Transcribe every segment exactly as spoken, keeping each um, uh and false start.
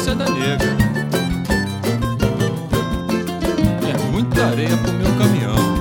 loja da nega. É muita areia pro meu caminhão.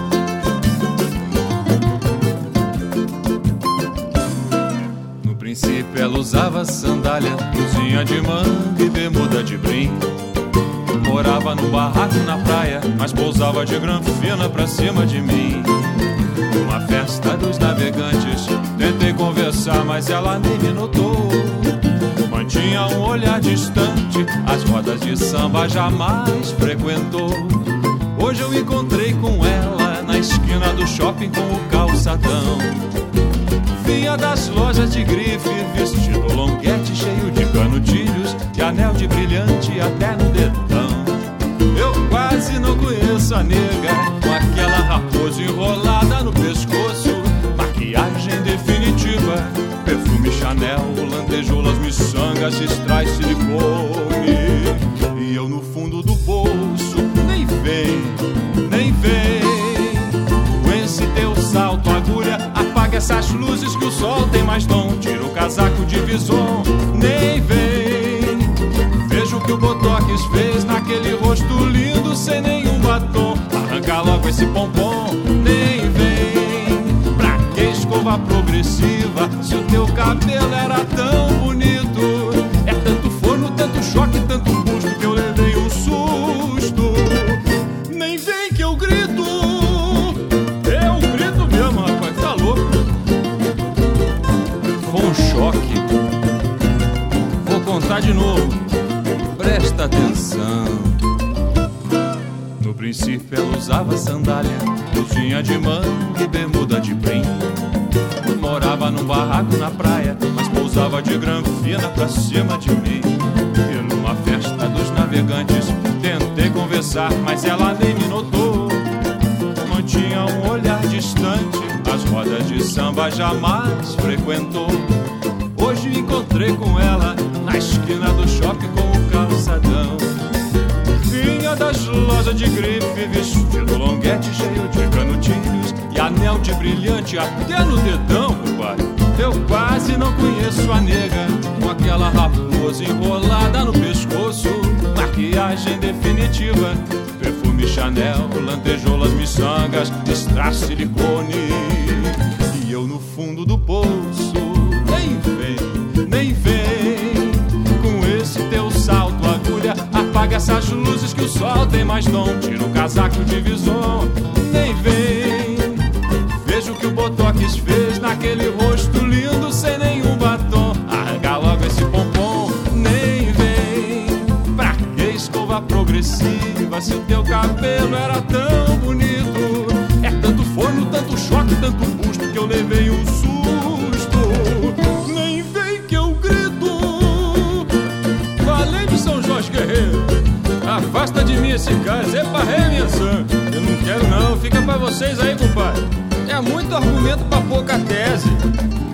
No princípio ela usava sandália, blusinha de manga e bermuda de brim. Morava num barraco na praia, mas pousava de granfina pra cima de mim. Numa festa dos navegantes, tentei conversar, mas ela nem me notou. Mantinha um olhar distante, as rodas de samba jamais frequentou. Hoje eu encontrei com ela na esquina do shopping com o calçadão. Vinha das lojas de grife, vestido longuete cheio de canutilhos, de anel de brilhante até no dedão. Eu quase não conheço a nega, com aquela raposa enrolada no pescoço, maquiagem definitiva, perfume Chanel, lantejoulas, miçangas, extrai silicone. E eu no fundo do bolso, nem vem, nem vem. Com esse teu salto agulha, apaga essas luzes que o sol tem mais dom. Tira o casaco de vison, nem vem. Vejo o que o Botox fez naquele rosto lindo sem nenhum batom. Arranca logo esse pompom, nem vem. Pra que escova progressiva se o teu cabelo era tão bonito? É tanto forno, tanto choque, tanto busto que eu levei um susto. Nem vem que eu grito. Eu grito mesmo, rapaz, tá louco. Foi um choque. Vou contar de novo. Presta atenção. No princípio ela usava sandália, blusinha de manga e bermuda de brim. Morava num barraco na praia, mas pousava de granfina pra cima de mim. E numa festa dos navegantes tentei conversar, mas ela nem me notou. Mantinha um olhar distante, as rodas de samba jamais frequentou. Hoje encontrei com ela na esquina do shopping com o calçadão. Vinha das lojas de grife, vestido longuete cheio de canutilhos e anel de brilhante até no dedão, compadre. Eu quase não conheço a nega, com aquela raposa enrolada no pescoço, maquiagem definitiva, perfume Chanel, lantejoulas, miçangas, extrai silicone. E eu no fundo do poço, nem vem, nem vem. Com esse teu salto agulha, apaga essas luzes que o sol tem mais dom. Tira o casaco de vison, nem vem. Vejo o que o Botox fez naquele rosto lindo sem nenhum batom. Arranca logo esse pompom, nem vem. Pra que escova progressiva se o teu cabelo era tão bonito? É tanto forno, tanto choque, tanto busto que eu levei um susto. Nem vem que eu grito. Falei de São Jorge Guerreiro, afasta de mim esse cara, é pra remensão. Eu não quero não, fica pra vocês aí, compadre. É muito argumento pra pouca tese.